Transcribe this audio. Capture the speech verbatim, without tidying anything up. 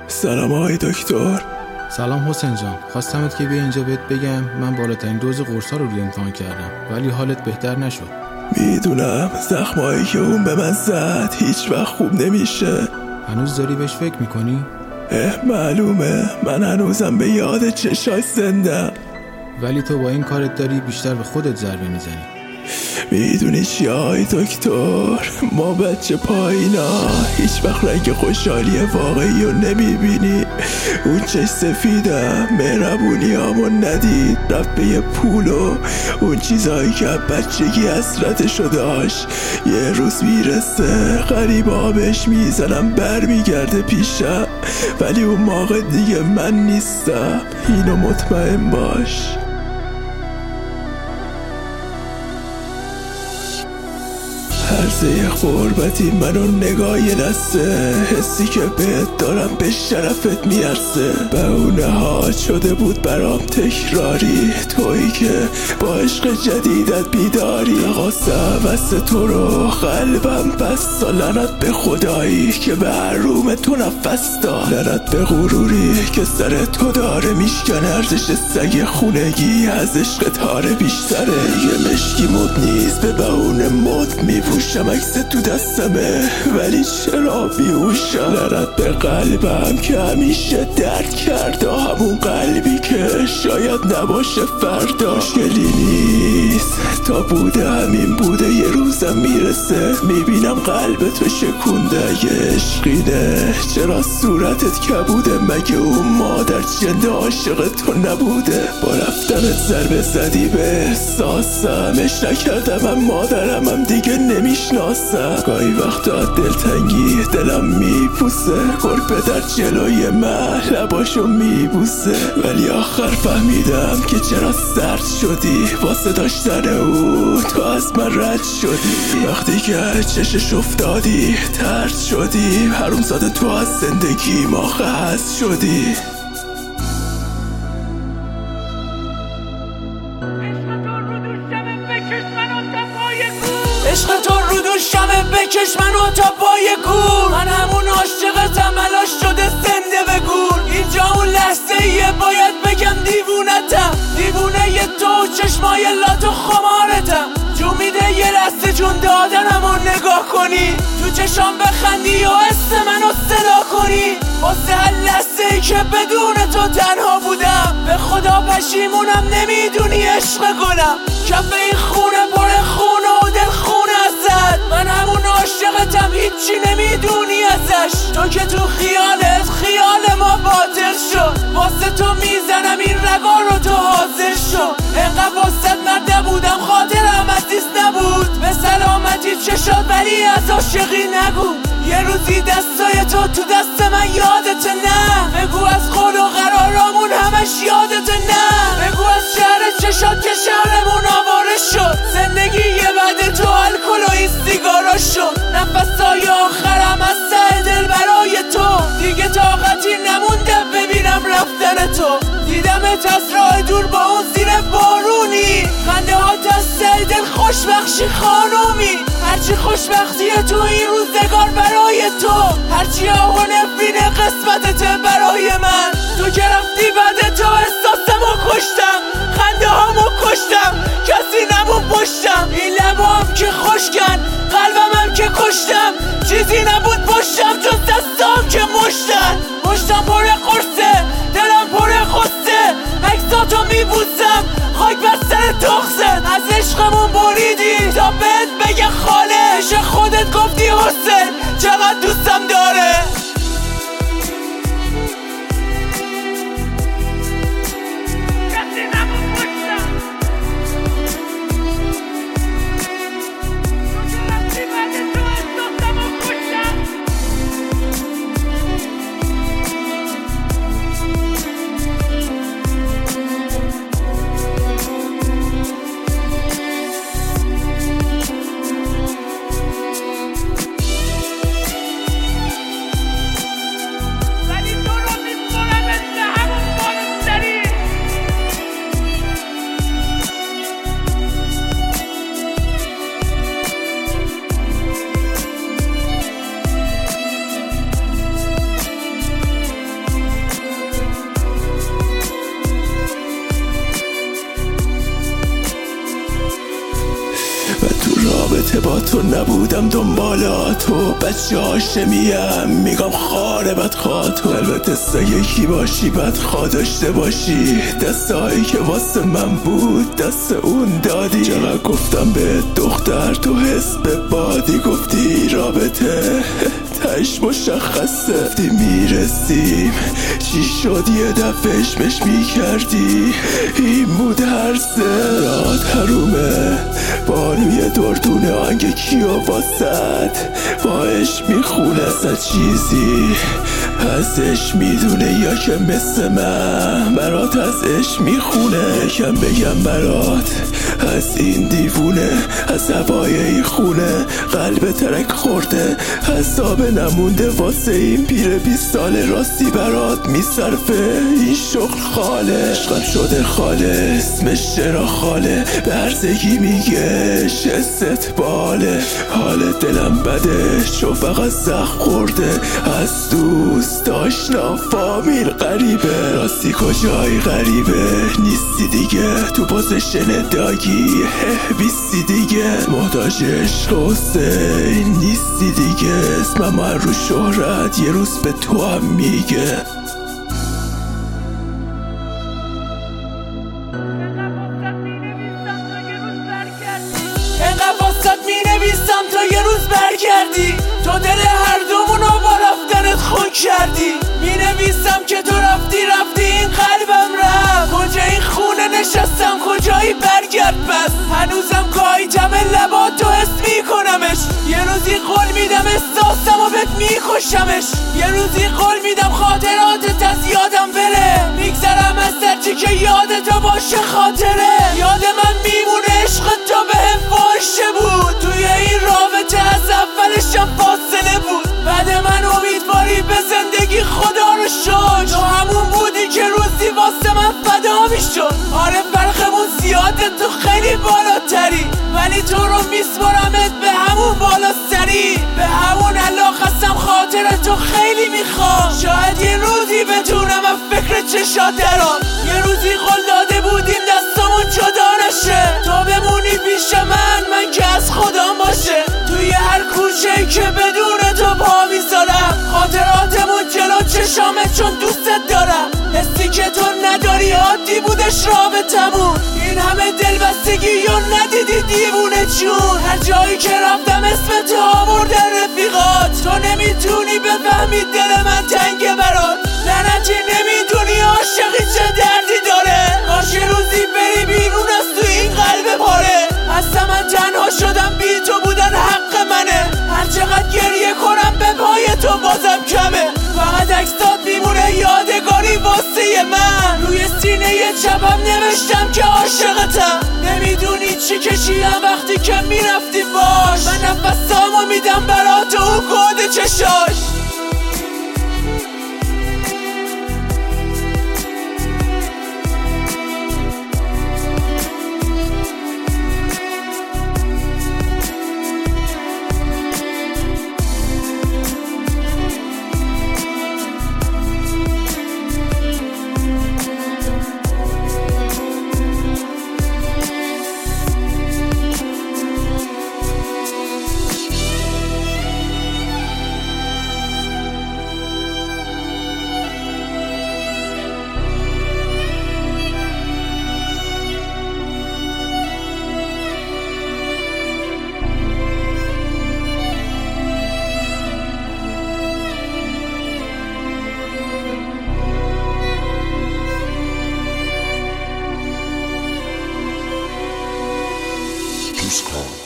سلام آقای دکتر. سلام حسین جان، خواستمت که بیا اینجا بهت بگم من بالاترین دوز قرصا رو روی امتحان کردم ولی حالت بهتر نشد. میدونم زخمایی که اون به من زد هیچ وقت خوب نمیشه. هنوز داری بهش فکر میکنی؟ اه معلومه، من هنوزم به یاد چشاش زنده. ولی تو با این کارت داری بیشتر به خودت ضربه میزنی. میدونی چی آقای دکتر؟ ما بچه پایینا هیچ وقت رنگ خوشحالی واقعی رو نمیبینی. اون چش سفیدم مهربونی همون ندید، رفت به یه پول و اون چیزهایی که بچگی حسرتشو داشت یه روز میرسه غریب آبش میزنم بر میگرده پیشم، ولی اون موقع دیگه من نیستم، اینو مطمئن باش. هر یه غربتی منو نگاه یه دسته، حسی که بهت دارم به شرفت میرسه. به اون حال شده بود برام تکراری، تویی که با عشق جدیدت بیداری. نخواستم واسه تو رو قلبم بست، لعنت به خدایی که به حروم تو نفس داد، لعنت به غروری که سر تو داره میشکنه. ارزش سگ خونگی از عشق تاره بیشتره، یه مشکی مد نیست به بهونه مد میپوشم، عکس تو دستمه ولی چرا بیهوشم. لعنت به قلبم که همیشه درد کرده، همون قلبی که شاید نباشه فردا. مشکلی نیست تا بوده همین بوده، یه روزم میرسه میبینم قلب تو شکونده. یه عشقینه چرا صورتت کبوده، مگه اون مادر جنده عاشق تو نبوده؟ با رفتنت ضربه زدی به احساسم، اش نکردم من مادرم هم دیگه نمیشناسم. گاهی وقتا دلتنگی دلم میپوسه، گربه در جلوی من لباشو میبوسه، ولی آخر فهمیدم که چرا سرد شدی واسه داشتن او، تو از من رد شدی. وقتی که چشش افتادی ترد شدی، حروم زاده تو از زندگی ما خست شدی. عشق تو رو دوشمه بکش منو تا پای گور، من همون عاشقتم الان شده زنده به گور. اینجا اون لحظه ایه باید بگم دیوونتم، دیوونه یه تو چشمای لات و خمارتم. جو میده یه لحظه جون دادنم و نگاه کنی، تو چشام بخندی و اسم منو صدا کنی. واسه هر لحظه ای که بدون تو تنها بودم، به خدا پشیمونم نمیدونی عشق گلم. کف این خونه پر خونه و دل خونه ازت، من همون عاشقتم هیچی نمیدونی ازش. تو که تو خیالت خیال ما باطل شد، واسه تو میزنم این رگا رو تو حاضر شد. انقدر واسه مرده بودم خاطرم عزیز نبود، به سلامتی چشات ولی از عاشقی نگو. یه روزی دستای تو تو دست من یادت نه، بگو از قول و قرارامون همش یادت نه. بگو از شهر چشات که شهرمون آواره شد، زندگی یه بعد تو الکل و این سیگارا شد. نفسای آخرم از ته دل برای تو، دیگه طاقتی نمونده ببینم رفتن تو. دیدمت از راه دور با اون زیر بارونی، خنده هات از ته دل خوشبخشی خانومی. هرچی خوشبختیه تو این روزگار برای تو، هرچی آه و نفرین قسمتته برای من. تو که رفتی بعد تو احساسمو کشتم، خنده هامو کشتم، کسی نمون پشتم. این لبام که خشکن قلبم هم که کشتم، چیزی نبود پشتم جز دستام که مشتن. مشتم پر قرصه دلم پر خسته، عکساتو میبوسم خاک بر سر تخصت. از عشقمون بریدی تا بهت بگه خاله، پیش خودت گفتی حسین چقدر دوستم داره. رابطه با تو نبودم دنبالا تو، بچه هاشمیم میگم خاره بدخواه تو. البته یکی باشی بدخواه داشته باشی، دستایی که واسه من بود دست اون دادی. چقدر گفتم به دختر تو حس به بادی، گفتی رابطه تش مشخصه، گفتی میرسیم چی شد یه دفعه اشمش میکردی، این بود هرسه راد حرومه بانوی دردونه آنگ کیو واسد باش میخونه اصلا چیزی ازش میدونه یا که مثل من برات ازش میخونه. یکم بگم برات از این دیوونه، از هوای این خونه قلب ترک خورده، حساب نمونده واسه این پیر بیست ساله. راستی برات میصرفه این شغل خاله، عشقم شده خاله اسمش چرا خاله، برزگی میگهش استقباله. حال دلم بده چون فقط زخم خورده از دوست آشنا فامیل غریبه. راستی کجای غریبه نیستی دیگه، تو پوزیشن داگی بیستی دیگه، محتاج عشق حسین نیستی دیگه، اسمم هر رو شهرت یه روز به تو هم میگه. انقدر واسط مینویسم تا یه روز برگردی، تو دل هر دومونو با رفتنت خون کردی. مینویسم که تو رفتی رفتی این قلبم رفت، کجا این خونه نشستم کجایی برگرد پس. هنوزم گاهی جمع لبات تو حس میکنمش، یه روزی قول میدم احساسم و بهت میکشمش، یه روزی قول میدم خاطراتت از یادم بره، میگذرم از درچی که یادتو باشه خاطره. یاد من میمونه عشق تو بهم فاشه بود، توی این رابطه از اولشم فاصله بود. بعد من امیدواری به زندگی خدا رو شد، تو همون بودی که روزی واسه من فدا میشد. آره فرقمون زیاده تو خیلی بالاتری، ولی تو رو میسپارمت به همون بالا سری، به همون علاقه‌ام خاطر تو خیلی میخوام. شاید یه روزی بتونم از فکر چشات درام، یه روزی قول داده بودیم دستامون جدا نشه، تو بمونی پیش من من که از خودم باشه. توی هر کوچه‌ای که بدون تو پا میذارم، خاطراتمون جلو چشامه چون دوستت دارم. حسی که تو نداری عادی بودش رابطمون، این همه دلبستگی یا ندیدی دیوونه چون. هر جایی که رفتم اسم تو آوردن رفیقات، تو نمیتونی بفهمی دل من تنگه برات، لعنتی نمیدونی عاشقی چه دردی داره. کاش یه روزی بری بیرون از تو این قلب پاره، اصلا من تنها شدم بی تو بودن حق منه، هر چقدر گریه کنم به پای تو بازم کمه. فقط عکسات میمونه یادگاری واسه من، روی سینه چپم نوشتم که عاشقتم. نمیدونی چی کشیدم وقتی که میرفتی باش، من نفسامو میدم برات و اون کود چشاش. Call.